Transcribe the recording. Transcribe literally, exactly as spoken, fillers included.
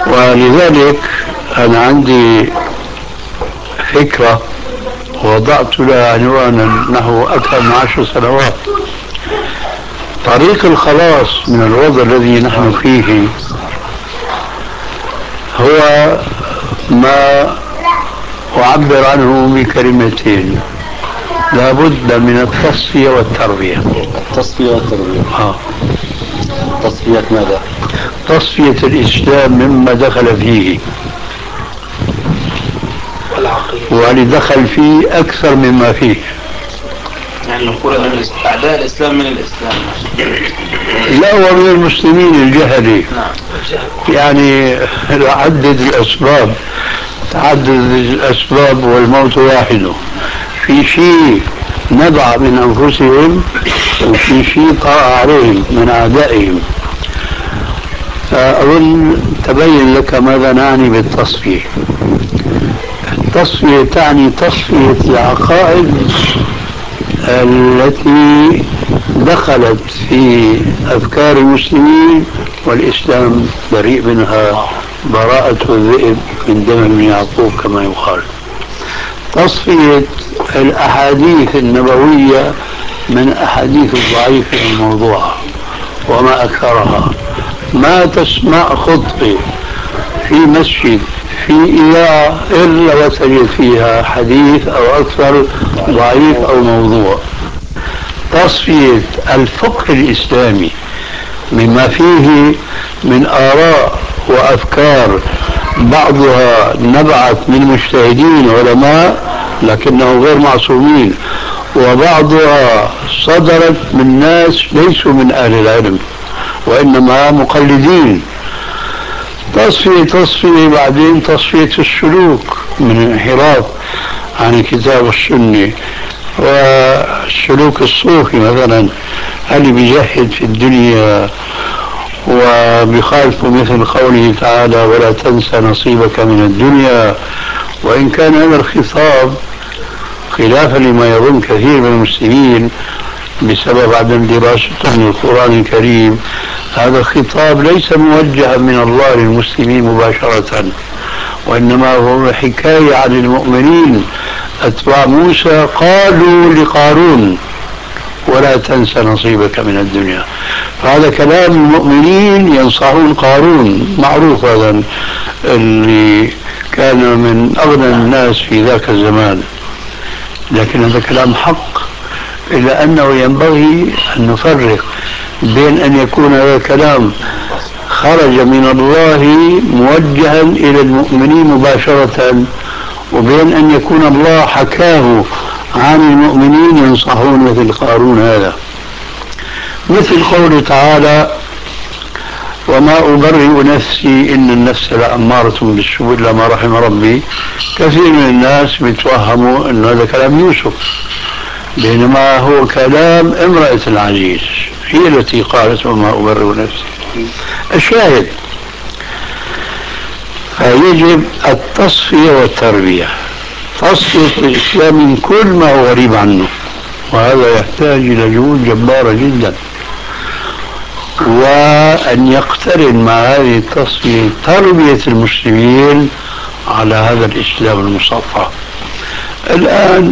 ولذلك أنا عندي فكرة وضعت لها عنوانا نحو أكثر من عشر سنوات. طريق الخلاص من الوضع الذي نحن فيه هو ما أعبر عنه بكلمتين: لابد من التصفية والتربية. التصفية والتربية. آه. تصفية ماذا؟ تصفية الإسلام مما دخل فيه، ولدخل فيه أكثر مما فيه. يعني نقول أن أعداء الإسلام من الإسلام. لا، ومن المسلمين الجهلي. نعم. يعني عدد الأسباب، تعدد الأسباب والموت واحد. في شيء نبع من أنفسهم، وفي شيء طرأ عليهم من أعدائهم. أظن تبين لك ماذا نعني بالتصفية. التصفية تعني تصفية العقائد التي دخلت في أفكار المسلمين، والإسلام بريء منها براءة الذئب من دم ابن يعقوب كما يقال. تصفية الأحاديث النبوية من أحاديث الضعيفة الموضوعة، وما أكثرها. ما تسمع خطبة في مسجد في إذاعة إلا وتجد فيها حديث أو أكثر ضعيف أو موضوع. تصفية الفقه الإسلامي مما فيه من آراء وأفكار بعضها نبعت من مجتهدين علماء لكنهم غير معصومين، وبعضها صدرت من ناس ليسوا من أهل العلم وإنما مقلدين. تصفية تصفية بعدين تصفية السلوك من الانحراف عن الكتاب والسنة، والسلوك الصوفي مثلا اللي بيجحد في الدنيا وبيخالف مثل قوله تعالى: ولا تنسى نصيبك من الدنيا. وإن كان هذا الخطاب خلافا لما يظن كثير من المسلمين بسبب عدم دراستهم للقرآن الكريم، هذا الخطاب ليس موجها من الله للمسلمين مباشرة، وإنما هو حكاية عن المؤمنين أتباع موسى قالوا لقارون: ولا تنسى نصيبك من الدنيا. فهذا كلام المؤمنين ينصحون قارون، معروف هذا اللي كان من أغنى الناس في ذاك الزمان، لكن هذا كلام حق. إلا أنه ينبغي أن نفرق بين أن يكون هذا الكلام خرج من الله موجها إلى المؤمنين مباشرة، وبين أن يكون الله حكاه عن المؤمنين ينصحون مثل قارون هذا. مثل قوله تعالى: وما أبرئ نفسي إن النفس لأمارة بالسوء إلا ما رحم ربي. كثير من الناس بيتوهموا أن هذا كلام يوسف، بينما هو كلام امرأة العزيز، هي التي قالت وما أبرئ نفسي. الشاهد، فيجب التصفية والتربية. تصفية الإسلام من كل ما هو غريب عنه، وهذا يحتاج إلى جهود جبارة جدا، وأن يقترن مع هذه التصفية تربية المسلمين على هذا الإسلام المصفى. الآن